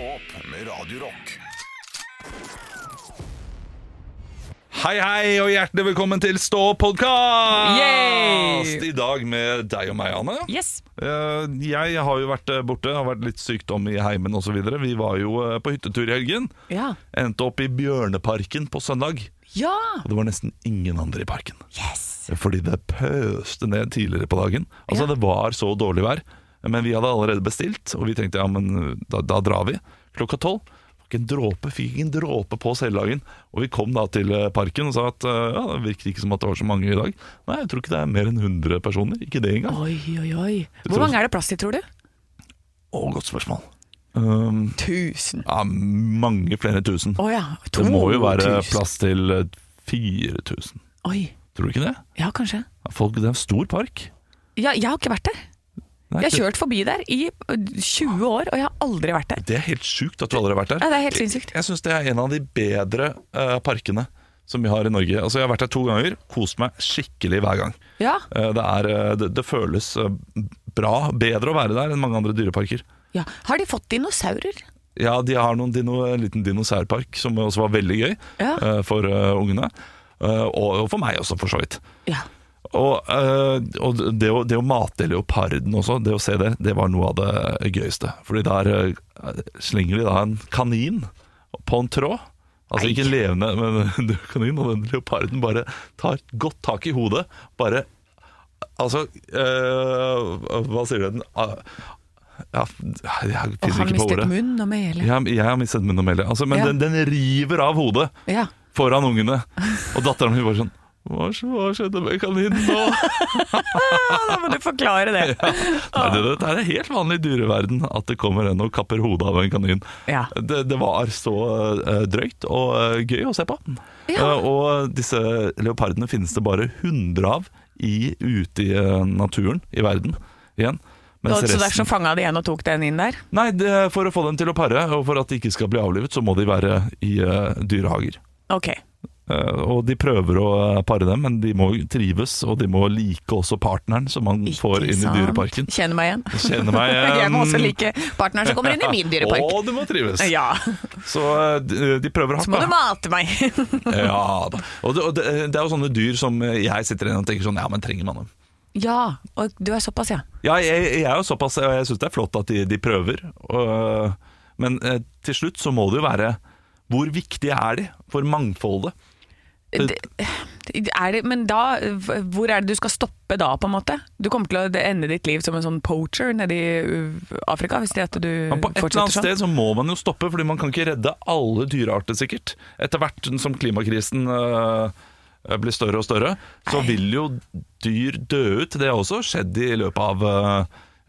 opp med Radio Rock. Hei og hjertelig velkommen til Stå podcast! Yay! I dag med deg og meg, Anne. Yes. Jeg har jo vært borte, har vært litt sykdom i heimen og så videre. Vi var jo på hyttetur i helgen. Ja. Endte opp i Bjørneparken på søndag. Ja. Og det var nesten ingen andre i parken. Yes. Fordi det pøste ned tidligere på dagen. Altså Ja. det var så dårlig vær. Men vi hadde allerede bestilt, og vi tenkte ja, men da drar vi. Klokka 12. Fikk ikke en dråpe på selvlagen. Og vi kom da til parken og sa at ja, det virker ikke som at det var så mange i dag. Nei, jeg tror ikke det er mer enn 100 personer. Ikke det engang. Oi. Hvor mange er det plass til, tror du? Godt spørsmål. 1000. Ja, mange flere tusen. Ja, Det må jo være 2000. plass til 4000. Oi, Tror du ikke det? ja kanskje. Folk, det er en stor park. Ja, jeg har ikke vært der. Nei, Jeg har kjørt forbi der i 20 år, og jeg har aldri vært der. Det er helt sjukt at du aldri har vært der. Ja, det er helt sinnssykt. Jeg synes det er en av de bedre parkene som vi har i Norge. Altså Jeg har vært der 2 ganger, kost meg skikkelig hver gang. Ja, Det føles bra, bedre å være der enn mange andre dyreparker. ja. Har de fått dinosaurer? Ja, de har en liten dinosaurpark som også var veldig gøy Ja. for ungene. Og for meg også, for så vidt. Ja. Og det å mate leoparden også, det å se det var noe av det gøyeste. Fordi der slenger de da en kanin på en tråd. Altså ikke en levende, men en kanin. Og den leoparden bare tar godt tak i hodet. Bare, altså, hva sier den? Ja, jeg Og finner han ikke på mistet ordet. munn og mele. Jeg har mistet munn og mele. Altså, men Ja. den river av hodet Ja. foran ungene. Og datteren min bare sånn, hva skjedde med kaninen nå? Da må du forklare det. Nei, det er helt vanlig i dyreverden at det kommer en og kapper hodet av en kanin. Ja. Det var så drøyt og gøy å se på. Ja. Og disse leopardene finnes det bare 100 av ute i naturen i verden igjen. Mens Så derfor resten, så fanget de en og tok den inn der? nei, for å få dem til å pare, og for at de ikke skal bli avlivet, så må de være i dyrehager. Ok. Og de prøver å pare dem, men de må trives, og de må like også partneren som man får inn i dyreparken. Kjenner meg igjen. Kjenner meg igjen. Jeg må også like partneren som kommer inn i min dyrepark. Og du må trives. Ja, Så de prøver hardt. så må du da. mate meg. Ja da. Og det er jo sånne dyr som jeg sitter igjen og tenker sånn, ja, men trenger man dem? Ja, og du er såpass, ja. Ja, jeg er jo såpass, og jeg synes det er flott at de prøver. Men til slutt så må det jo være, hvor viktige er de for mangfoldet? Men da, hvor er det du skal stoppe da, på en måte? Du kommer til å ende ditt liv som en sånn poacher nede i Afrika, hvis det er at du Men på et eller fortsetter annet sånn. sted så må man jo stoppe, fordi man kan ikke redde alle dyrearter sikkert. Etter hvert som klimakrisen blir større og større, så vil jo dyr dø ut. Det har også skjedd i løpet av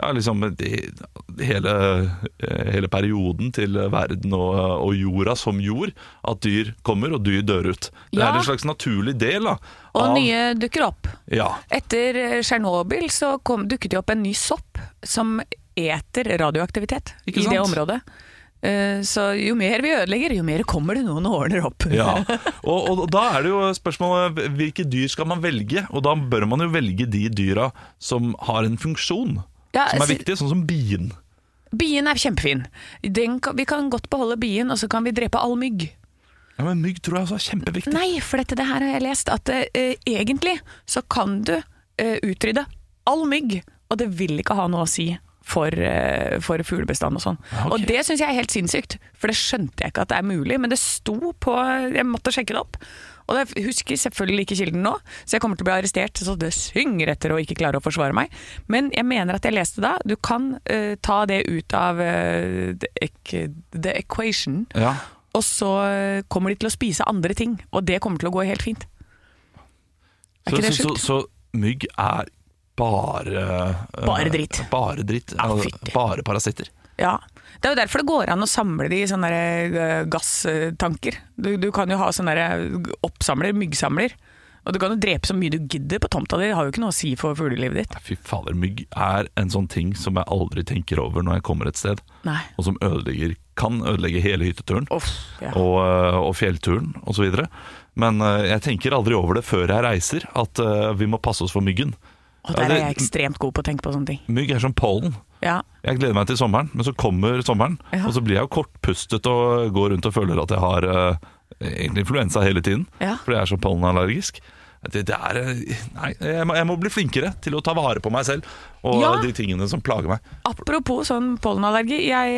hele perioden til verden og jorda som jord, at dyr kommer og dyr dør ut. Det Ja. er en slags naturlig del da, Og nye dukker opp. Ja, Etter Tsjernobyl så dukket det opp en ny sopp som eter radioaktivitet Ikke i sant? det området. Så jo mer vi ødelegger, jo mer kommer det noen og ordner opp. ja. Og da er det jo spørsmålet, hvilke dyr skal man velge? Og da bør man jo velge de dyra som har en funksjon, Ja, som er så- viktig, sånn som bien. Bien er kjempefin. Vi kan godt beholde bien, og så kan vi drepe all mygg. Ja, men mygg tror jeg også er kjempeviktig. Nei, for det her har jeg lest, at egentlig så kan du utrydde all mygg, og det vil ikke ha noe å si for fuglebestand og sånn. Ja, ok. Og det synes jeg er helt sinnssykt, for det skjønte jeg ikke at det er mulig, men det sto på, jeg måtte sjekke det opp. Og jeg husker selvfølgelig ikke kilden nå, så jeg kommer til å bli arrestert så det synger etter å ikke klare å forsvare meg. Men jeg mener at jeg leste da, du kan ta det ut av the equation, Ja. og så kommer de til å spise andre ting, og det kommer til å gå helt fint. Er ikke det sjukt? Så mygg er bare dritt. Bare dritt. Ja, Altså, fytti. bare parasitter. Ja, det er jo derfor det går an å samle de i sånne der, gasstanker. Du kan jo ha sånne der oppsamler, myggsamler, og du kan jo drepe så mye du gidder på tomta di, det har jo ikke noe å si for fuglelivet ditt. Fy fader, mygg er en sånn ting som jeg aldri tenker over når jeg kommer et sted, Nei. og som kan ødelegge hele hytteturen Uff, ja. og fjellturen og så videre. Men jeg tenker aldri over det før jeg reiser, at vi må passe oss for myggen. Og der er jeg ekstremt god på å tenke på sånne ting. Mygg er som pollen. Ja. Jeg gleder meg til sommeren, men så kommer sommeren, og så blir jeg jo kortpustet og går rundt og føler at jeg har egentlig influensa hele tiden, fordi jeg er så pollenallergisk. Nei, jeg må bli flinkere til å ta vare på meg selv og de tingene som plager meg. Apropos sånn pollenallergi,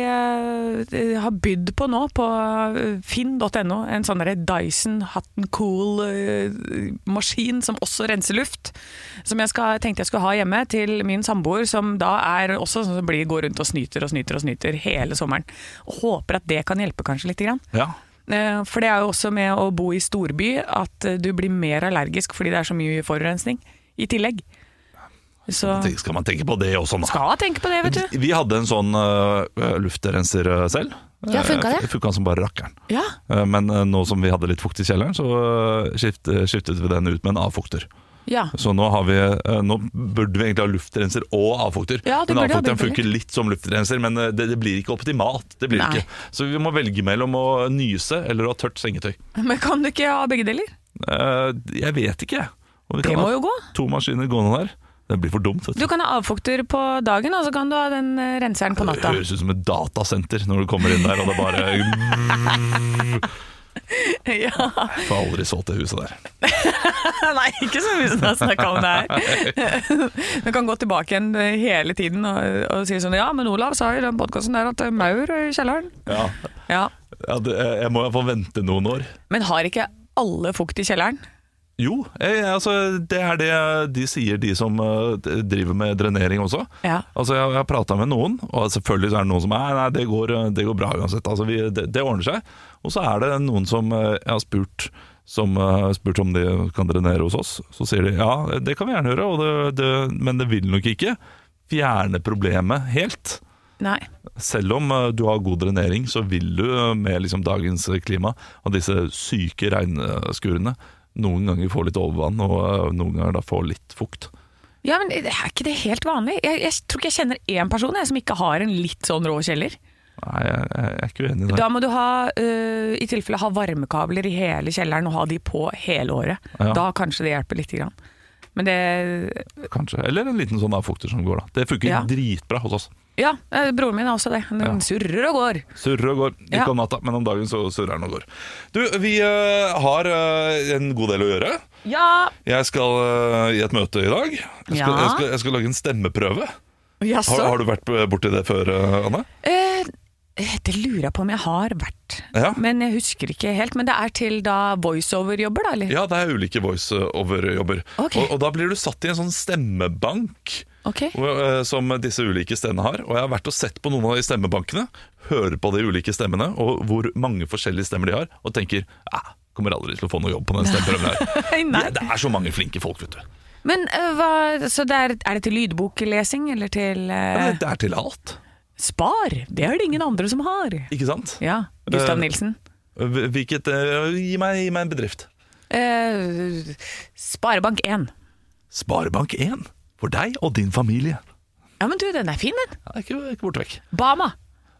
jeg har bydd på nå på finn.no en sånn der Dyson Hot and Cool maskin som også renser luft, som tenkte jeg skulle ha hjemme til min samboer, som da er også sånn som går rundt og snyter hele sommeren, og håper at det kan hjelpe kanskje litt grann. Ja. For det er jo også med å bo i storby at du blir mer allergisk fordi det er så mye forurensning i tillegg. Så skal man tenke på det også nå? Skal tenke på det, vet du. Vi hadde en sånn luftrenser selv. Ja, funket det? Funket som bare rakkeren. Ja. Men nå som vi hadde litt fukt i kjelleren, så skiftet vi den ut med en avfukter. Ja. Så nå burde vi egentlig ha luftrenser og avfukter. Men avfukteren funker litt som luftrenser, men det blir ikke optimalt. Det blir ikke. Så vi må velge mellom å nyse eller å ha tørt sengetøy. Men kan du ikke ha begge deler? Jeg vet ikke. Det må jo gå. 2 maskiner gående der. Det blir for dumt. Du kan ha avfukter på dagen, og så kan du ha den renseren på natta. Det høres ut som et datasenter når du kommer inn der, og det bare Ja. Jeg får aldri solgt det huset der. Nei, ikke så mye som jeg snakket om det her. Du kan gå tilbake igjen hele tiden og si sånn, ja, men Olav sa i den podcasten der at det er maur i kjelleren. Ja. Jeg må få vente noen år. Men har ikke alle fukt i kjelleren? Jo, altså, det er det de sier, de som driver med drenering også. Ja. Altså, jeg har pratet med noen, og selvfølgelig så er det noen som nei, det går bra uansett. Altså, det ordner seg. Og så er det noen som jeg har spurt om de kan drenere hos oss. Så sier de, ja, det kan vi gjerne gjøre, men det vil nok ikke fjerne problemet helt. Nei. Selv om du har god drenering, så vil du med liksom dagens klima og disse syke regnskurene noen ganger få litt overvann, og noen ganger da få litt fukt. Ja, men er ikke det helt vanlig? Jeg tror ikke jeg kjenner en person som ikke har en litt sånn rå kjeller. Nei, jeg er ikke uenig i det. Da må du i tilfelle ha varmekabler i hele kjelleren og ha de på hele året. Ja. Da kanskje det hjelper litt grann. Men det... Kanskje, eller en liten sånn avfukter som går da. Det funker dritbra hos oss. Ja, broren min har også det. Den surrer og går. Surrer og går, ikke om natta, men om dagen så surrer den og går. Du, vi har en god del å gjøre. Ja! Jeg skal i et møte i dag. Jeg skal lage en stemmeprøve. Jaså? Har du vært borti det før, Anne? Det lurer jeg på om jeg har vært, men jeg husker ikke helt. Men det er til da voiceover-jobber da, eller? Ja, det er ulike voiceover-jobber. Okay. Og da blir du satt i en sånn stemmebank som disse ulike stemmene har. Og jeg har vært og sett på noen av de stemmebankene, hører på de ulike stemmene, og hvor mange forskjellige stemmer de har, og tenker, kommer aldri til å få noe jobb på den stemmeprøven her. Det er så mange flinke folk, vet du. Men så er det til lydboklesing, eller til... Det er til alt. Spar, det er det ingen andre som har. Ikke sant? Ja, Gustav Nilsen. Gi meg en bedrift. Sparebank 1. Sparebank 1? For deg og din familie. Ja, men du, den er fin, den. Ja, ikke borte vekk. Bama.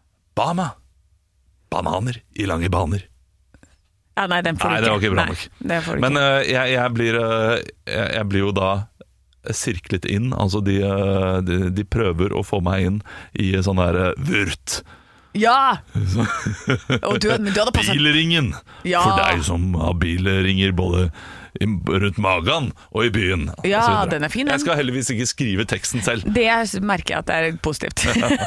Bananer i lange baner. Ja, nei, den får du ikke. Nei, det var ikke bra nok. Men jeg blir jo da sirklet inn, altså de prøver å få meg inn i sånn der vurt. Ja! Men du hadde passet. Bilringen, for deg som har bilringer både rundt magen og i byen. Ja, den er fin. Jeg skal heldigvis ikke skrive teksten selv. Det merker jeg at det er positivt.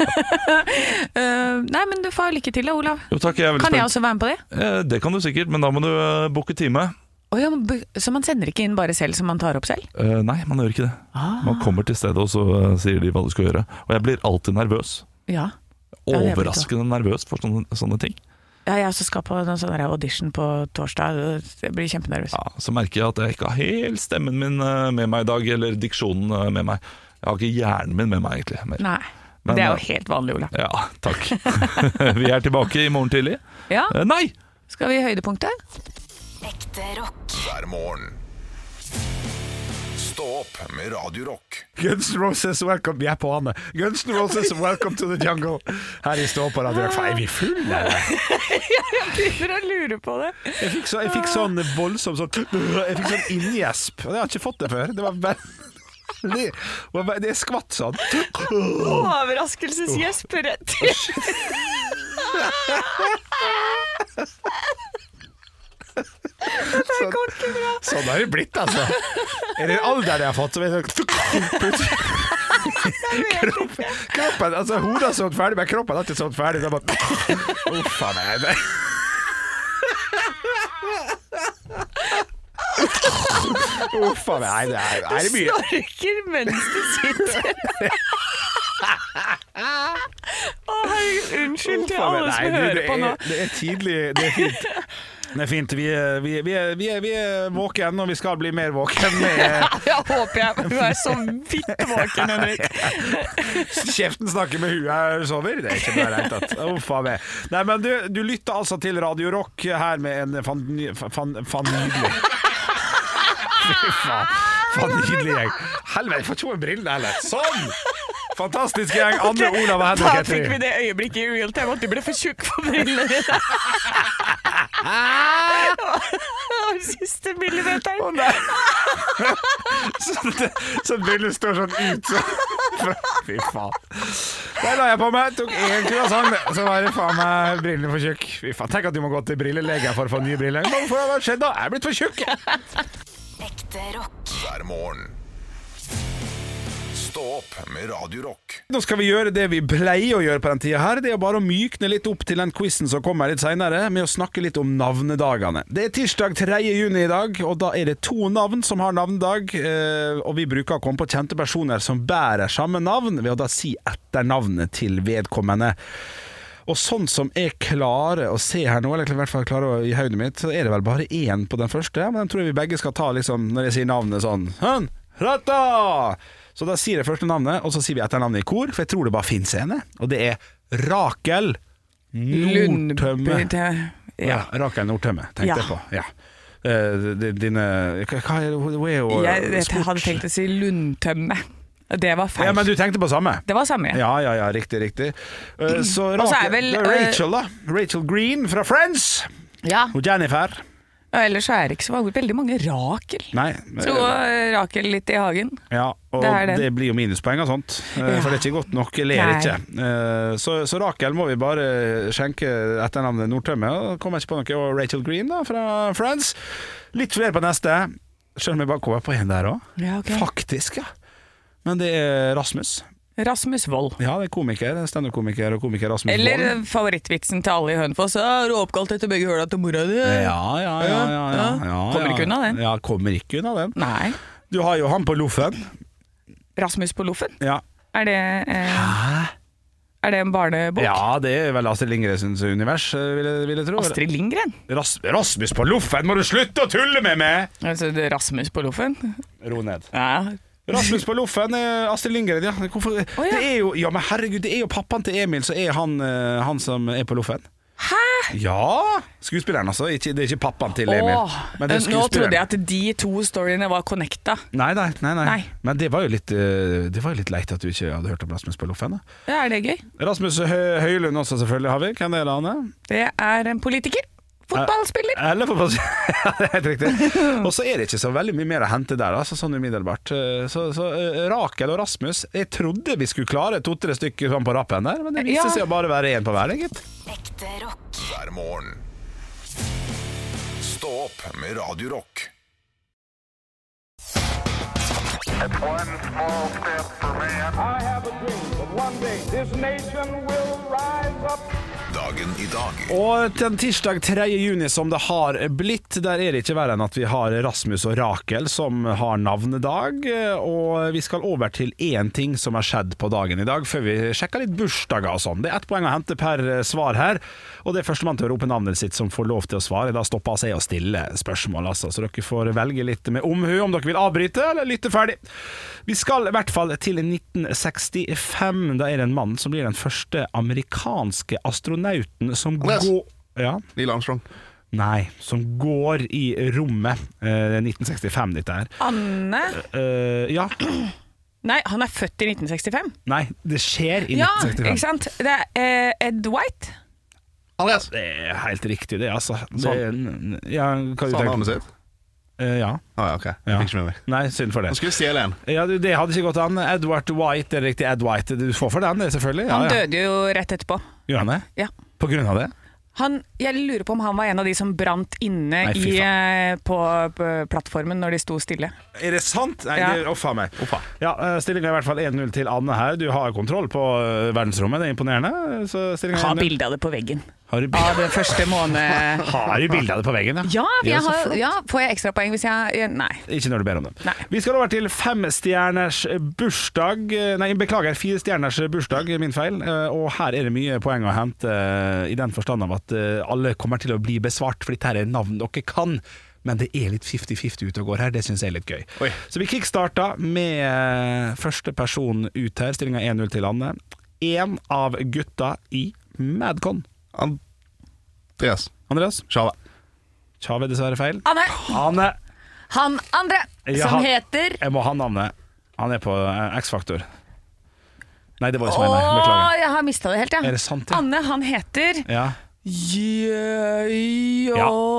Nei, men du får lykke til da, Olav. Jo, takk, kan jeg også være med på det? Det kan du sikkert, men da må du booke time. Så man sender ikke inn bare selv som man tar opp selv? Nei, man gjør ikke det. Man kommer til stedet, og så sier de hva du skal gjøre. Og jeg blir alltid nervøs. Ja. Overraskende nervøs for sånne ting. Ja, jeg også skal på en sånn audition på torsdag. Jeg blir kjempenervøs. Ja, så merker jeg at jeg ikke har helt stemmen min med meg i dag, eller diksjonen med meg. Jeg har ikke hjernen min med meg egentlig mer. Nei, men det er jo helt vanlig, Olav. Ja, takk. Vi er tilbake i morgen tidlig. Ja. Nei! Skal vi i høydepunktet? Ekte rock. Hver morgen. Stå opp med Radio Rock. Guns N' Roses, welcome. Vi er på Anne. Guns N' Roses, welcome to the jungle. Her i Stå opp på Radio Rock. Er vi fulle, eller? Jeg begynner å lure på det. Jeg fikk sånn voldsom Jeg fikk sånn inngjesp. Og jeg har ikke fått det før. Det var Det skvatt sånn. Overraskelsesgjesper rett. Sånn har det blitt, altså. Er det alderen jeg har fått, så er det kroppen, altså hodet er sånn ferdig, men kroppen er ikke sånn ferdig. Det er bare uffa meg. Uffa meg, det er mye. Snorker mens du sitter. Herregud, unnskyld til alle som hører på nå. Det er tidlig, det er fint. Det er fint, vi er våken, og vi skal bli mer våken med... Jeg håper jeg, du er så vidt våken, Henrik. Kjeften snakker med huet her sover. Det er ikke bare rett at uffa meg. Nei, men du lytter altså til Radio Rock her med en nydelig. Fy faen, nydelig gjeng. Helvete, jeg får ikke med brillene heller. Sånn! Fantastisk gjeng. Anne, Olav og Henrik. Da fikk vi det øyeblikket i real time at du ble for tjukk for brillene dine. Siste millimeteren. Å nei. Så brillene står sånn ut så. Fy faen. Der la jeg på meg, tok en croissant, så var det faen meg brillene for tjukk. Fy faen, tenk at du må gå til brillelegen for å få nye briller. Hva skjedde da? Jeg er blitt for tjukk. Ekte rock. hver morgen. Stå opp med Radio Rock. Nå skal vi gjøre det vi pleier å gjøre på den tiden her. Det er bare å mykne litt opp til den quizen som kommer litt senere, med å snakke litt om navnedagene. Det er tirsdag 3. juni i dag, og da er det 2 navn som har navnedag, og vi bruker å komme på kjente personer som bærer samme navn, ved å da si etternavnet til vedkommende. Og sånn som jeg klarer å se her nå, eller i hvert fall klarer i hodet mitt, så er det vel bare 1 på den første, men den tror jeg vi begge skal ta liksom, når jeg sier navnet sånn Rata! Så da sier jeg første navnet, og så sier vi etternavnet i kor, for jeg tror det bare finnes en, og det er Rakel Nordtømme. Ja, Rakel Nordtømme, tenkte jeg på. Ja. Dine hva er det? Jeg hadde tenkt å si Lundtømme. Det var feil. Ja, men du tenkte på samme? Det var samme. Ja, riktig. Så Rakel, Rachel da. Rachel Green fra Friends. Ja. Og Jennifer. Ja, ellers er det ikke så veldig mange Rakel. Nei. Så Rakel litt i hagen. Ja, og det blir jo minuspoeng og sånt, for det er ikke godt nok, ler ikke. Så Rakel må vi bare skjenke etternavnet Nordtømme, og kommer ikke på noe, og Rachel Green da, fra Friends. Litt flere på neste. Selv om jeg bare kommer på en der også. Ja, okay. Faktisk, ja. Men det er Rasmus Wold. Ja, det er komiker, stand-up-komiker og komiker Rasmus Wold. Eller favorittvitsen til alle i Hønefoss. Har du oppkalt etter begge høla til mora di? Ja. Kommer ikke unna den. Ja, kommer ikke unna den. Nei. Du har jo han på Loffen. Rasmus på Loffen? Ja. Er det en barnebok? Ja, det er vel Astrid Lindgrens univers, vil jeg tro. Astrid Lindgren? Rasmus på Loffen, må du slutte å tulle med meg! Altså, det er Rasmus på Loffen? Ro ned. Ja. Rasmus på Loffen er Astrid Lindgren, ja. Hvorfor? Oh, ja. Det er jo, ja, men herregud, det er jo pappaen til Emil, så er han som er på Loffen. Hæ? Ja, skuespilleren altså, det er ikke pappaen til Emil. Men det er nå trodde jeg at de 2 storyene var connecta. Nei. Men det var jo litt leit at du ikke hadde hørt om Rasmus på Loffen. Da. Ja, er det gøy? Rasmus Høylund også selvfølgelig har vi. Hvem er det, Anne? Det er en politiker. Fotballspiller. Eller fotballspiller, ja, det er helt riktig. Og så er det ikke så veldig mye mer å hente der, altså, sånn umiddelbart. Så Rakel og Rasmus, jeg trodde vi skulle klare 2-3 stykker sånn på rappen der, men det viste seg å bare være 1 på hver, gitt. Ekte rock. Hver morgen. Stå opp med Radio Rock. One small step for man. I have a dream that one day this nation will rise up. Dagen i dag. Og den tirsdag 3. juni som det har blitt, der er det ikke verre enn at vi har Rasmus og Rakel som har navnedag, og vi skal over til 1 ting som har skjedd på dagen i dag, før vi sjekker litt bursdager og sånn. Det er 1 poeng å hente per svar her, og det er første mann til å rope navnet sitt som får lov til å svare. Da stopper jeg å stille spørsmål, altså, så dere får velge litt med omhu om dere vil avbryte eller lytte ferdig. Vi skal i hvert fall til 1965. Da er det en mann som blir den første amerikanske astronauten som går... Ja. Neil Armstrong. Nei, som går i rommet. 1965 dette her. Anne? Ja. Nei, han er født i 1965. Nei, det skjer i 1965. Ja, ikke sant? Det er Ed White. Andreas. Det er helt riktig det, altså. Sånn. Ja, hva du Sa han tenker? navnet sitt? Ja. Ok, jeg fikk ikke med meg. Nei, synd for det. Nå skulle jeg stjele en. Ja, det hadde ikke gått an. Edward White, det er riktig. Ed White. Du får for den, det selvfølgelig. Han døde jo rett etterpå. Gjør han det? Ja. På grunn av det? Jeg lurer på om han var en av de som brant inne Nei, fy på plattformen når de sto stille. Er det sant? Nei, Ja. det er offa meg. Ja, stillingen er i hvert fall 1-0 til Anne her. Du har kontroll på verdensrommet, det er imponerende. Så stillingen Ha er 1-0. bilde av det på veggen. Har du Av det første måned... Har du bilde av det på veggen? Ja, så flott. får jeg ekstrapoeng hvis jeg... Nei. Ikke når du ber om det. Nei. Vi skal over til 5 stjerners bursdag. Nei, beklager, 4 stjerners bursdag, min feil. Og her er det mye poeng å hente, i den forstand av at alle kommer til å bli besvart, for dette er navn dere kan. Men det er litt 50-50 ute og går her, det synes jeg er litt gøy. Oi. Så vi kickstarta med første person ut her. Stillingen 1-0 til Anne. En av gutta i Madcon. Andreas. Chave. Chave er dessverre feil. Anne! Han andre, Ja, som heter... Jeg må ha navnet. Han er på X-Faktor. Nei, det var jo som jeg mener. Beklager. Jeg har mistet det helt, ja. Er det sant, ja? Anne, han heter... Ja. Jonny.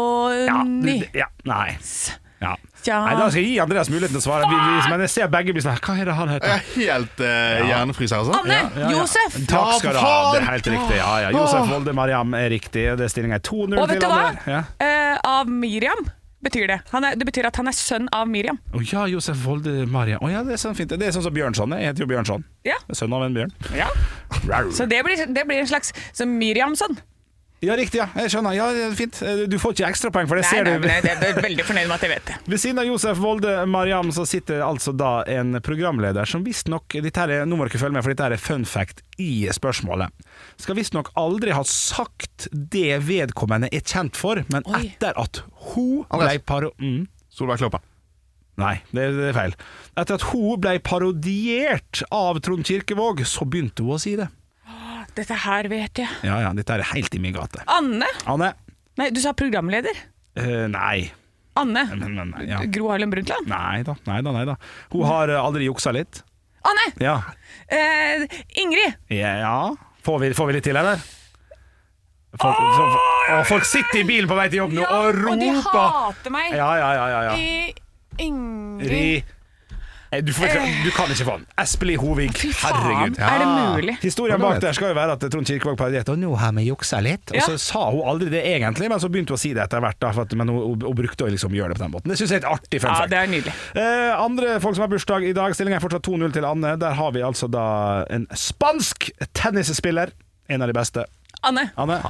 Nei. Ja. Ja. Nei, da skal jeg gi Andreas muligheten til å svare. Men jeg ser begge blir sånn. Hva er det han heter? Jeg er helt hjernefrys her, altså. Anne! Josef! Takk skal du Ja, ha. for Det er helt riktig. Ja. Josef Volde Mariam er riktig. Det er stillingen 2-0 Og vet til du hva? Anne. Ja. Av Miriam betyr det. Det betyr at han er sønn av Miriam. Å ja, Josef Volde Mariam. Å ja, det er sånn fint. Det er sånn som Bjørnson. Jeg heter jo Bjørnson. Ja. Sønn av en bjørn. Ja. Så det blir en slags som Miriamson. Ja, riktig. Ja. Jeg skjønner. Ja, det er fint. Du får ikke ekstrapoeng for det. Nei, Ser du. jeg er veldig fornøyd med at jeg vet det. Ved siden av Josef Volde Mariam så sitter altså da en programleder som visstnok, nå må dere følge med, for dette er fun fact i spørsmålet, skal visstnok aldri ha sagt det vedkommende er kjent for, men Oi. etter at hun Andreas. ble Solveig Kloppen. Nei, det er feil. Etter at hun ble parodiert av Trond Kirkevåg, så begynte hun å si det. Dette her vet jeg. Ja, dette er helt i min gate. Anne? Anne? Nei, du sa programleder. Nei. Anne? Ja. Gro Harlem Brundtland? Nei da. Hun har aldri juksa litt. Anne! Ja. Ingrid! Ja. Får vi litt til, eller? Folk sitter i bilen på vei til jobb nå og roper. Og de hater meg. Ja. Ingrid. Du kan ikke få den. Espelid Hovig. Fy faen, Herregud. er det mulig? Historien bak der skal jo være at Trond Kirkevåg parodierte, og nå har vi juksa litt. Og så sa hun aldri det egentlig, men så begynte hun å si det etter hvert. Da, men hun brukte å liksom gjøre det på den måten. Det synes jeg er et artig fun Ja, fact. det er nydelig. Andre folk som har bursdag i dag. Stillingen er fortsatt 2-0 til Anne. Der har vi altså da en spansk tennisspiller. En av de beste. Anne.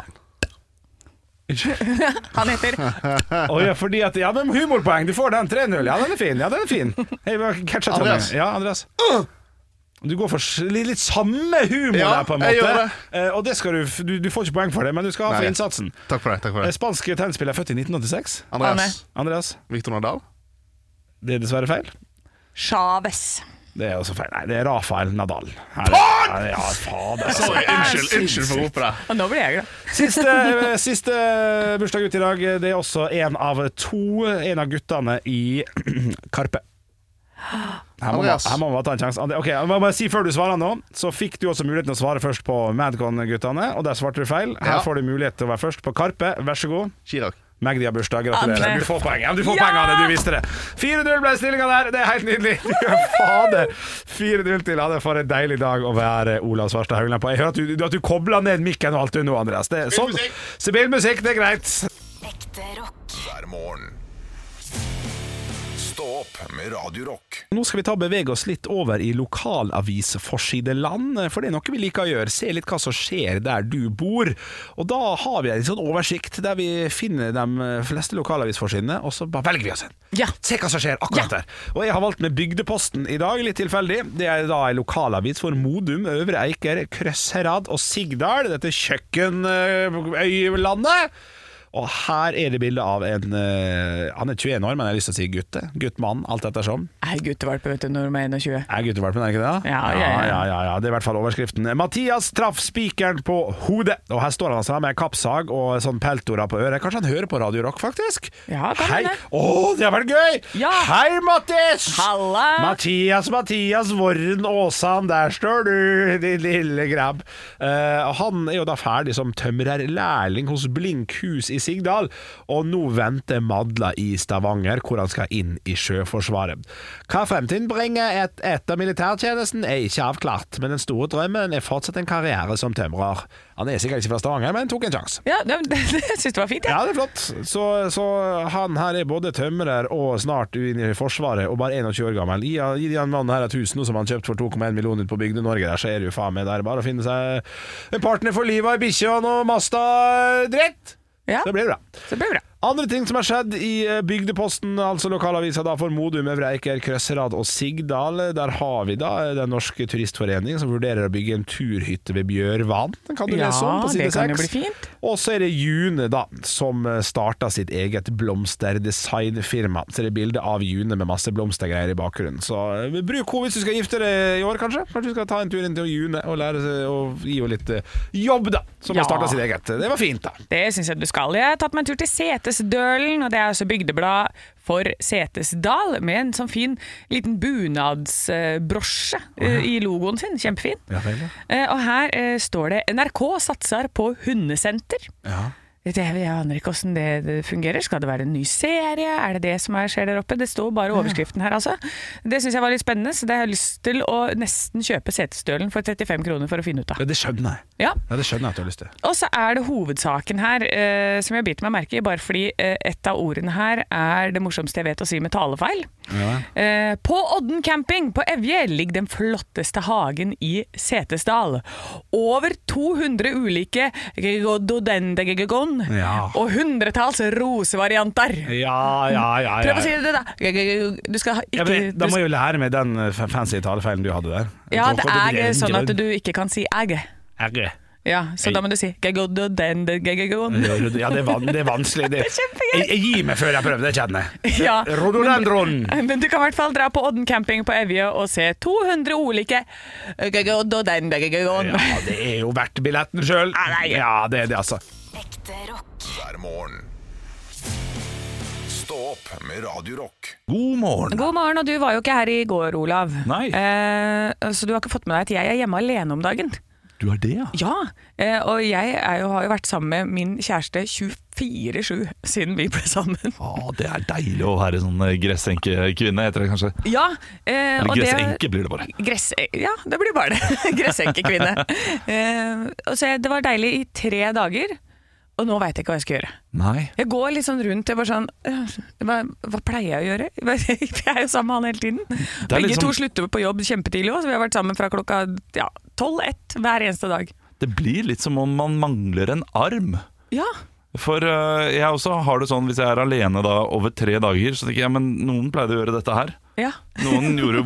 Han heter Fordi at, men humorpoeng, du får den 3-0. Ja, den er fin. Hei, catchet Andreas. Ja, Andreas. Du går for litt samme humor Ja, der på en jeg måte. gjør Og det skal du får ikke poeng for det, men du skal ha for Nei. innsatsen. Takk for det. Spansk tennisspiller født i 1986. Andreas. Victor Nadal. Det er dessverre feil. Chavez. Det er også feil. Nei, det er Rafael Nadal. Fader. Sorry, unnskyld for ropet der. Og nå blir jeg glad. Siste bursdag ut i dag. Det er også en av guttene i Karpe. Her må man bare ta en sjanse. Ok, jeg må bare si før du svarer nå, så fikk du også muligheten å svare først på Madcon-guttene, og der svarte du feil. Her får du mulighet til å være først på Karpe. Vær så god. Chirag. Magdi har bursdag, gratulerer. Anne. Du får poeng, du får poeng, Anne, du visste det. 4-0 ble stillinga der, det er helt nydelig. Fader. 4-0 til Anne, for en deilig dag å være Olav Svarstad Haugland på. Jeg hører at du kobler ned mikken og alt du nå, Andreas. Det er sånn. Spillmusikk, det er greit. Ekte rock. hver morgen. Stå opp med Radio Rock. Nå skal vi bevege oss litt over i lokalavisforsideland, for det er noe vi liker å gjøre. Se litt hva som skjer der du bor. Og da har vi en sånn oversikt der vi finner de fleste lokalavisforsidene, og så bare velger vi oss en. Ja. Se hva som skjer akkurat der. Og jeg har valgt med Bygdeposten i dag, litt tilfeldig. Det er da en lokalavis for Modum, Øvre Eiker, Krøsherad og Sigdal. Dette kjøkkenøylandet. Og her er det bilde av en han er 21 år, men jeg har lyst til å si gutt, mann, alt etter som. Guttevalpe, vet du, når de er 21. Er guttevalpen, er det ikke det? Ja. Det er i hvert fall overskriften. Mathias traff spikeren på hodet. Og her står han altså med en kappsag og sånn peltora på øret. Kanskje han hører på Radio Rock, faktisk? Ja, kan Hei. hende. Det har vært gøy! Ja. Hei, Mattis! Halla! Mathias Vorren Åsan, der står du, din lille grabb. Han er jo da ferdig som tømrerlærling hos Blink hus i Sigdal, og nå venter Madla i Stavanger, hvor han skal inn i Sjøforsvaret. Hva fremtiden bringer etter militærtjenesten er ikke avklart, men den store drømmen er fortsatt en karriere som tømrer. Han er sikkert ikke fra Stavanger, men tok en sjanse. Ja, det synes det var fint, Ja, det er flott. Så han her er både tømrer og snart inn i Forsvaret, og bare 21 år gammel. Gi den mannen her et hus nå som han kjøpt for 2,1 millioner ut på Bygde-Norge, der så er det jo faen meg der bare å finne seg en partner for livet, en bikkje og noe Mazda-dritt. Ja. Så blir det bra. Så det blir bra. Andre ting som har skjedd i Bygdeposten, altså lokalavisa da for Modum, Øvre Eiker, Krøsserad og Sigdal. Der har vi da Den norske turistforening som vurderer å bygge en turhytte ved Bjørvann. Den kan du lese om på side 6. Det kan jo bli fint. Og så er det June da, som startet sitt eget blomsterdesignfirma. Så det er bilde av June med masse blomstergreier i bakgrunnen. Så bruk henne hvis du skal gifte deg i år, kanskje. Kanskje du skal ta en tur inn til June og lære seg å gi henne litt jobb da, som har startet sitt eget. Det var fint da. Det synes jeg du skal. Jeg har tatt meg en tur til Setesdølen, og det er også bygdeblad for Setesdal, med en sånn fin liten bunadsbrosje i logoen sin. Kjempefin. Ja, vel, ja. Og her står det NRK satser på hundesenter. Ja. Jeg aner ikke hvordan det fungerer. Skal det være en ny serie? Er det det som skjer der oppe? Det står bare overskriften her, altså. Det synes jeg var litt spennende, så det har jeg lyst til å nesten kjøpe Setesdølen for 35 kroner for å finne ut av. Ja, det skjønner jeg. Ja. Det skjønner jeg at du har lyst til. Og så er det hovedsaken her, som jeg biter meg merke i, bare fordi et av ordene her er det morsomste jeg vet å si med talefeil. Ja. På Odden camping på Evje ligger den flotteste hagen i Setesdal. Over 200 ulike gododendeggon og hundretalls rosevarianter. Ja. Prøv å si det da. Du skal ikke... Da må jeg jo lære meg den fancy talefeilen du hadde der. Ja, det er sånn at du ikke kan si ægge. Ægge. Ja, så da må du si gododendeggon. Ja, det er vanskelig. Det er kjempegøy. Jeg gir meg før jeg prøver, det kjenner jeg. Ja, Rhododendron. men du kan i hvert fall dra på Odden camping på Evje og se 200 ulike gododendeggon. Ja, det er jo verdt billetten selv. Ja, det er det altså. Ekte rock. hver morgen. Stå opp med Radio Rock. God morgen. God morgen, og du var jo ikke her i går, Olav. Nei. Så du har ikke fått med deg at jeg er hjemme alene om dagen. Du er det, ja? Ja, og jeg har jo vært sammen med min kjæreste 24/7 siden vi ble sammen. Det er deilig å være sånn gressenkekvinne, heter det kanskje. Ja. Eller og gressenke blir det bare. Ja, det blir bare det. Gressenkekvinne. Så det var deilig i 3 dager, og nå vet jeg ikke hva jeg skal gjøre. Nei. Jeg går litt sånn rundt, jeg bare sånn, hva pleier jeg å gjøre? Jeg er jo sammen med han hele tiden. Begge liksom, to slutter på jobb kjempetidlig også, så vi har vært sammen fra klokka 12-1 hver eneste dag. Det blir litt som om man mangler en arm. Ja. For jeg også har det sånn, hvis jeg er alene da over 3 dager, så tenker jeg, men noen pleide å gjøre dette her. Ja. Noen gjorde,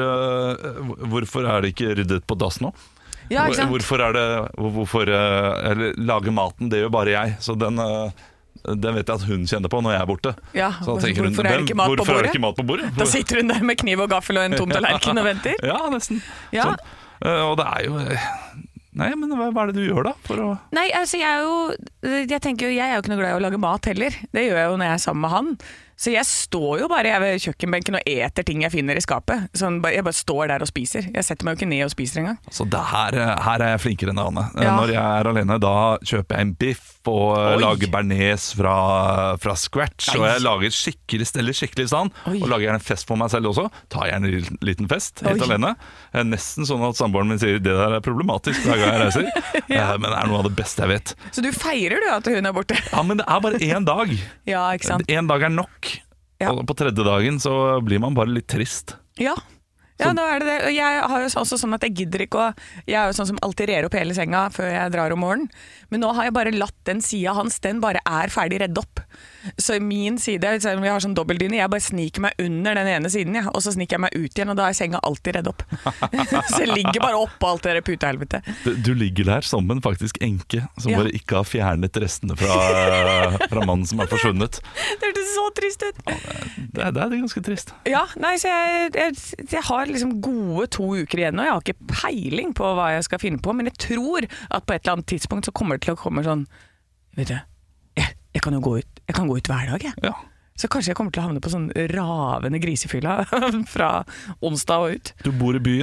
hvorfor er det ikke ryddet på dass nå? Ja, ikke sant? Hvorfor eller lage maten, det gjør bare jeg. Så den vet jeg at hun kjenner på når jeg er borte. Ja, Så da tenker hun, hvorfor er det ikke mat på hvorfor er bordet? det ikke mat på bordet? Da sitter hun der med kniv og gaffel og en tom tallerken og venter. Ja, nesten. Ja. Sånn. Og det er jo... Nei, men hva er det du gjør da? Nei, altså jeg tenker jo, jeg er jo ikke noe glad i å lage mat heller. Det gjør jeg jo når jeg er sammen med han. Så jeg står jo bare ved kjøkkenbenken og eter ting jeg finner i skapet. Sånn, jeg bare står der og spiser. Jeg setter meg jo ikke ned og spiser engang. Så her er jeg flinkere enn Anne. Ja. Når jeg er alene, da kjøper jeg en biff og lager bearnés fra scratch. Og jeg lager skikkelig stand. Og lager gjerne en fest for meg selv også. Tar gjerne en liten fest, helt alene. Nesten sånn at samboeren min sier det der er problematisk hver gang jeg reiser. Men det er noe av det beste jeg vet. Så du feirer du at hun er borte? Ja, men det er bare 1 dag. Ja, ikke sant? 1 dag er nok. Ja. Og på 3. dagen så blir man bare litt trist. Ja, nå er det det. Og jeg har jo også sånn at jeg gidder ikke jeg er jo sånn som alltid rer opp hele senga før jeg drar om morgenen. Men nå har jeg bare latt den siden hans, den bare er ferdig redd opp. Så min side, selv om jeg har sånn dobbeltdyne, jeg bare sniker meg under den ene siden, og så sniker jeg meg ut igjen, og da er senga alltid redd opp. Så jeg ligger bare oppå alt det der putehelvete. Du ligger der som en faktisk enke, som bare ikke har fjernet restene fra mannen som er forsvunnet. Det hørtes så trist ut. Det er ganske trist. Ja, nei, så jeg har liksom gode 2 uker igjen, og jeg har ikke peiling på hva jeg skal finne på, men jeg tror at på et eller annet tidspunkt så kommer det til å komme sånn, vet du, jeg kan gå ut hver dag, jeg. Ja. Så kanskje jeg kommer til å havne på sånn ravende grisefylla fra onsdag og ut. Du bor i byen,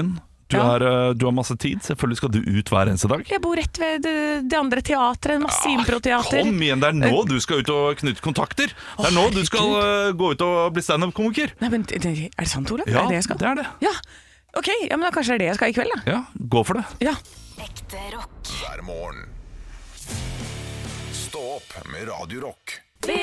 Du har masse tid, selvfølgelig skal du ut hver eneste dag. Jeg bor rett ved det andre teatret, masse improteater. Kom igjen, det er nå du skal ut og knytte kontakter. Det er nå du skal gå ut og bli stand-up-komiker. Nei, men er det sant, Olav? Ja, er det jeg skal? det er det. Ja, ok, ja, men da kanskje det er det jeg skal i kveld da. Ja, gå for det. Ja. Ekte rock. hver morgen. Stå opp med Radio Rock.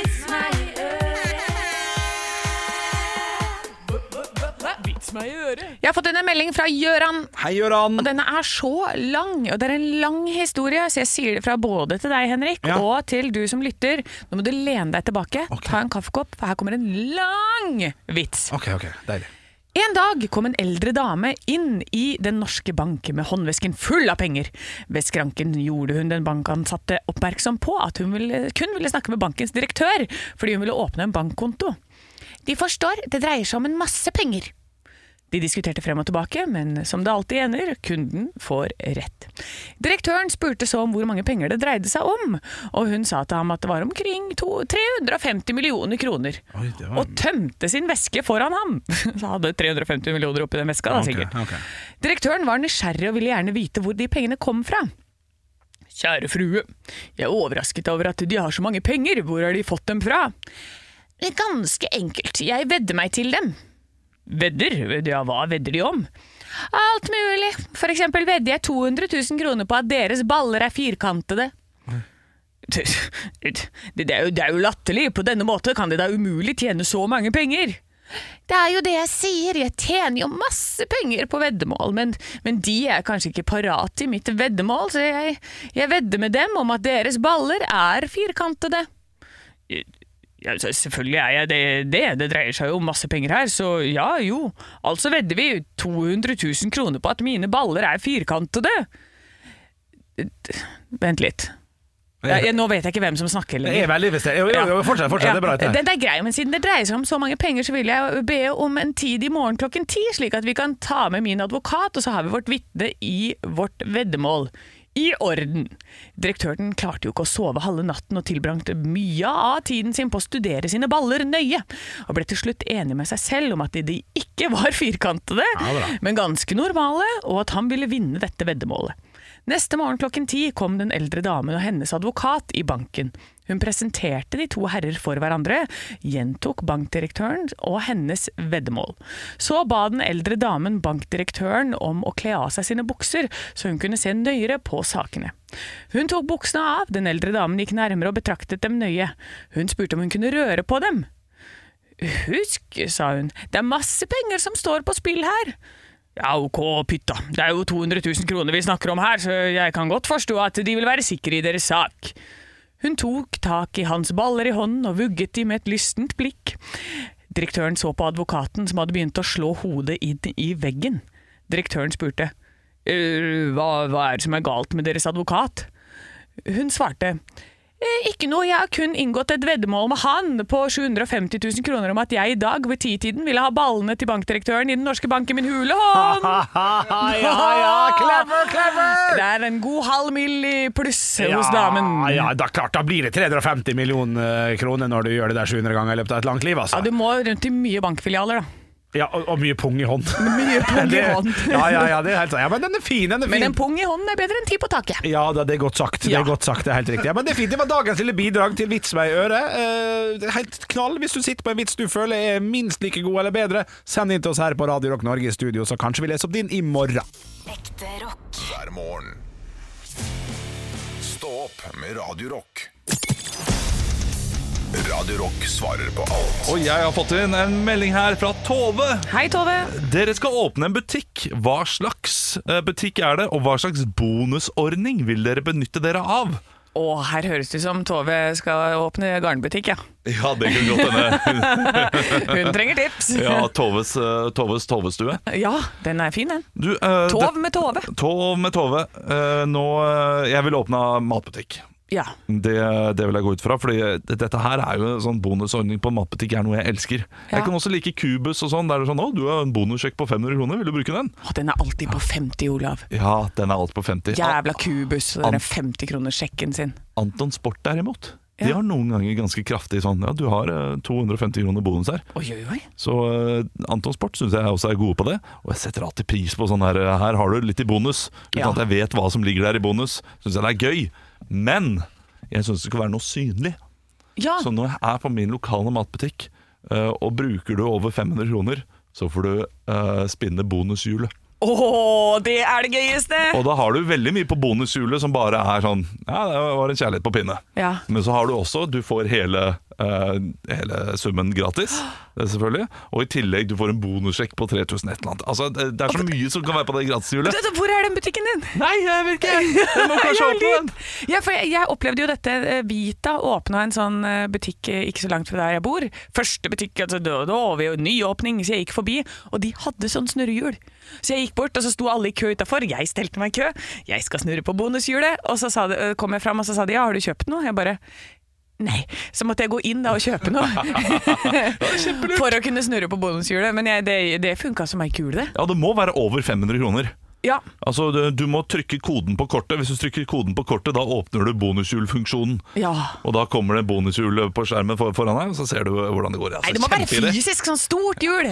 Jeg har fått en melding fra Gjøran. Hei, Gøran. Og denne er så lang, og det er en lang historie, så jeg sier det fra både til deg, Henrik, Ja. og til du som lytter. Nå må du lene deg tilbake, ta en kaffekopp, for her kommer en lang vits. Ok, deilig. En dag kom en eldre dame inn i Den norske bank med håndvesken full av penger. Ved skranken gjorde hun den bankansatte oppmerksom på at hun kun ville snakke med bankens direktør, fordi hun ville åpne en bankkonto. De forstår, det dreier seg om en masse penger. De diskuterte frem og tilbake, men som det alltid ender, kunden får rett. Direktøren spurte så om hvor mange penger det dreide seg om, og hun sa til ham at det var omkring 350 millioner kroner. Oi, det var- Og tømte sin veske foran ham. Så hadde 350 millioner oppi den veska da, sikkert. Ok. Direktøren var nysgjerrig og ville gjerne vite hvor de pengene kom fra. Kjære frue, jeg er overrasket over at de har så mange penger. Hvor har de fått dem fra? Ganske enkelt, jeg vedder meg til dem. Vedder? Ja, hva vedder de om? Alt mulig. For eksempel vedder jeg 200 000 kroner på at deres baller er firkantede. Det er jo latterlig. På denne måten kan de da umulig tjene så mange penger. Det er jo det jeg sier. Jeg tjener jo masse penger på veddemål, men de er kanskje ikke parat i mitt veddemål, så jeg vedder med dem om at deres baller er firkantede. Ja, selvfølgelig er jeg det. Det dreier seg jo om masse penger her, så ja, jo. Altså vedder vi 200 000 kroner på at mine baller er firkantede. Vent litt. Nå vet jeg ikke hvem som snakker lenger. Jeg er veldig investert. Jo, fortsett, det er bra. Den er grei, men siden det dreier seg om så mange penger, så vil jeg be om en tid i morgen 10:00, slik at vi kan ta med min advokat, og så har vi vårt vitne i vårt veddemål. I orden. Direktøren klarte jo ikke å sove halve natten og tilbrangte mye av tiden sin på å studere sine baller nøye, og ble til slutt enig med seg selv om at de ikke var firkantede, men ganske normale, og at han ville vinne dette veddemålet. Neste morgen 10:00 kom den eldre damen og hennes advokat i banken. Hun presenterte de to herrer for hverandre, gjentok bankdirektøren og hennes veddemål. Så ba den eldre damen bankdirektøren om å kle av seg sine bukser, så hun kunne se nøyere på sakene. Hun tok buksene av, den eldre damen gikk nærmere og betraktet dem nøye. Hun spurte om hun kunne røre på dem. Husk, sa hun, det er masse penger som står på spill her. Ja, ok, pytta. Det er jo 200 000 kroner vi snakker om her, så jeg kan godt forstå at de vil være sikre i deres sak. Hun tok tak i hans baller i hånden og vugget de med et lystent blikk. Direktøren så på advokaten som hadde begynt å slå hodet inn i veggen. Direktøren spurte, hva er det som er galt med deres advokat? Hun svarte, ikke noe, jeg har kun inngått et veddemål med han på 750 000 kroner om at jeg i dag ved 10-tiden ville ha ballene til bankdirektøren i Den norske bank i min hule hånd. Clever! Det er en god halv mill. I pluss hos damen. Ja, da blir det 350 millioner kroner når du gjør det der 700 ganger i løpet av et langt liv, altså. Ja, du må rundt i mye bankfilialer da. Ja, og mye pung i hånd. Mye pung i hånd. Ja, det er helt sant. Ja, men den er fin, Men en pung i hånden er bedre enn 10 på taket. Ja, det er godt sagt. Det er godt sagt, det er helt riktig. Ja, men det er fint. Det var dagens lille bidrag til Vits meg i øret. Det er helt knall. Hvis du sitter på en vits du føler er minst like god eller bedre, send inn til oss her på Radio Rock Norge i studio, så kanskje vi leser opp din i morgen. Ekte rock. hver morgen. Stå opp med Radio Rock. Radio Rock svarer på alt. Og jeg har fått inn en melding her fra Tove. Hei, Tove. Dere skal åpne en butikk. Hva slags butikk er det, og hva slags bonusordning vil dere benytte dere av? Her høres det som Tove skal åpne garnbutikk, ja. Ja, det kunne godt hende. Hun trenger tips. Ja, Toves Tovestue. Ja, den er fin, den. Du, Tov med Tove. Tov med Tove. Jeg vil åpne matbutikk. Ja. Det vil jeg gå ut fra, fordi dette her er jo en sånn bonusordning på en matbutikk er noe jeg elsker. Ja. Jeg kan også like Kubus og sånn, der det er sånn, du har en bonussjekk på 500 kroner, vil du bruke den? Den er alltid på 50, Olav. Ja, den er alt på 50. Jævla Kubus, og den 50 kroner sjekken sin. Anton Sport derimot, De har noen ganger ganske kraftig sånn, ja, du har 250 kroner bonus her. Oi. Så Anton Sport synes jeg også er gode på det. Og jeg setter alltid pris på sånn her har du litt i bonus. Uten Ja. at jeg vet hva som ligger der i bonus. Synes jeg det er gøy. Men jeg synes det skal være noe synlig. Ja, Så når jeg er på min lokale matbutikk, og bruker du over 500 kroner, så får du spinne bonushjulet. det er det gøyeste! Og da har du veldig mye på bonushjulet som bare er sånn, ja, det var en kjærlighet på pinne. Ja. Men så har du også, du får hele summen gratis, det selvfølgelig. Og i tillegg du får en bonussjekk på 3000 et eller annet. Altså, det er så mye som kan være på det gratishjulet. Hvor er den butikken din? Nei, jeg vet ikke. Jeg må kanskje åpne den. Ja, for jeg opplevde jo dette. Vita åpna en sånn butikk ikke så langt fra der jeg bor. Første butikk, altså da var vi jo nyåpning, så jeg gikk forbi, og de hadde sånn snurrehjul. Så jeg gikk bort, og så sto alle i kø utenfor. Jeg stelte meg i kø. Jeg skal snurre på bonushjulet. Og så kom jeg fram, og så sa de, ja, har du kjøpt noe? Jeg bare, nei. Så måtte jeg gå inn da og kjøpe noe. For å kunne snurre på bonushjulet. Men det funka som ei kule, det. Ja, det må være over 500 kroner. Ja. Altså, du må trykke koden på kortet. Hvis du trykker koden på kortet, da åpner du bonushjulfunksjonen. Ja. Og da kommer det bonushjul på skjermen foran deg, og så ser du hvordan det går. Altså, Nei, det må være kjempeidé. fysisk, sånn stort hjul.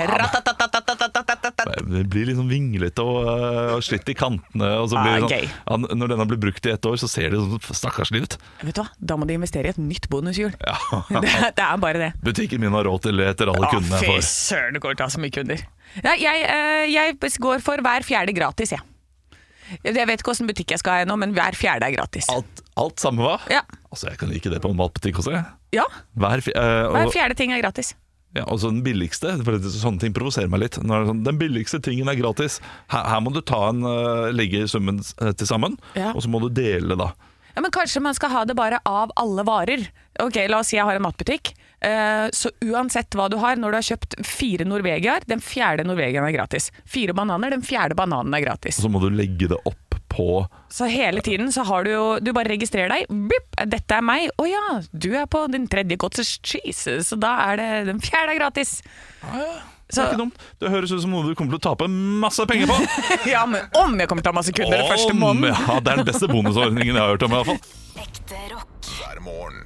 Det blir liksom vinglete og slitt i kantene. Og så blir det gøy. sånn, ja, når den har blitt brukt i 1 år, så ser det sånn stakkarslig ut. Vet du hva, da må de investere i et nytt bonushjul. Ja. Det er bare det. Butikken min har råd til det etter alle kundene jeg Fy får. søren, det går til å ha så mye kunder. Nei, jeg går for hver fjerde gratis, jeg. Jeg vet ikke hvordan butikk jeg skal ha nå, men hver fjerde er gratis. Alt samme hva? Ja. Altså, jeg kan like det på en matbutikk også, jeg. Ja, Hver hver fjerde ting er gratis. Ja, og så den billigste, for sånne ting provoserer meg litt. Når det er sånn, den billigste tingen er gratis. Her må du legge summen til sammen, Ja. og så må du dele da. Ja, men kanskje man skal ha det bare av alle varer. Ok, la oss si jeg har en matbutikk. Så uansett hva du har, når du har kjøpt 4 Norvegiaer, den fjerde Norvegiaen er gratis. 4 bananer, den fjerde bananen er gratis. Og så må du legge det opp på. Så hele tiden så har du bare registrerer deg. Bip, dette er meg. Å ja, du er på din tredje cottage cheese, så da er det den fjerde er gratis. Det er ikke dumt. Det høres ut som noe du kommer til å tape masse penger på. Ja, men om jeg kommer til å ha masse kunder den første måneden. Ja, det er den beste bonusordningen jeg har hørt om i hvert fall. Ekte rock. hver morgen.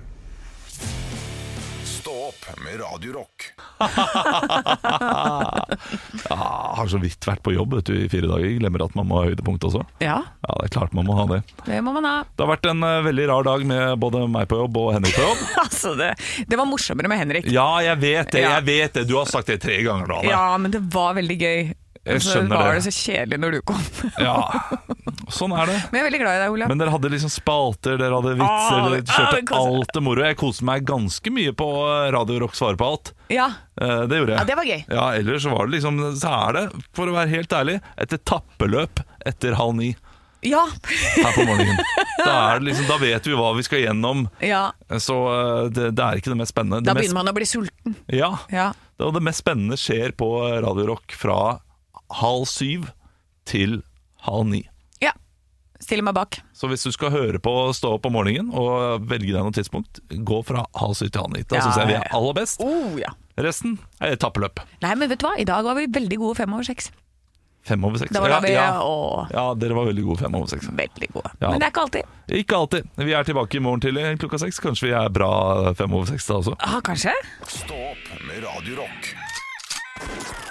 Stå opp med Radio Rock. Jeg har så vidt vært på jobb i 4 dager. Glemmer at man må ha høydepunkt også. Ja, Ja, det er klart man må ha det. det må man ha. Det har vært en veldig rar dag med både meg på jobb og Henrik på jobb. Altså, det var morsommere med Henrik. Ja, jeg vet det, Ja. jeg vet det. Du har sagt det 3 ganger nå, Anne. Ja, men det var veldig gøy. Jeg Så skjønner var det. det så kjedelig når du kom. Ja, sånn er det. Men jeg er veldig glad i deg, Olav. Men dere hadde liksom spalter, dere hadde vitser, dere det kjørte koste. alt det moro. Jeg koste meg ganske mye på Radio Rock Svar på alt. Ja, Det gjorde jeg. Ja, det var gøy. Ja, ellers så var det liksom, så er det, for å være helt ærlig, et etappeløp etter 8:30 ja. her på morgenen. Da vet vi hva vi skal gjennom. ja. Så det er ikke det mest spennende. Da Det mest, begynner man å bli sulten. ja, Ja. og det mest spennende skjer på Radio Rock fra 6:30 til 8:30. Ja. Stiller meg bak. Så hvis du skal høre på Stå opp om morgenen og velge deg noe tidspunkt, gå fra 6:30 til 8:30. Da Ja, synes jeg vi ja, er ja. aller best. Ja. Resten er etappeløp. Nei, men vet du hva? I dag var vi veldig gode 5/6. 5/6. Da var vi ja. å, Ja, dere var veldig gode 5/6. veldig gode. Ja. Men det er ikke alltid. Ikke alltid. Vi er tilbake i morgen tidlig klokka 6. Kanskje vi er bra 5/6 da også. Ah, kanskje? Stå opp med Radio Rock.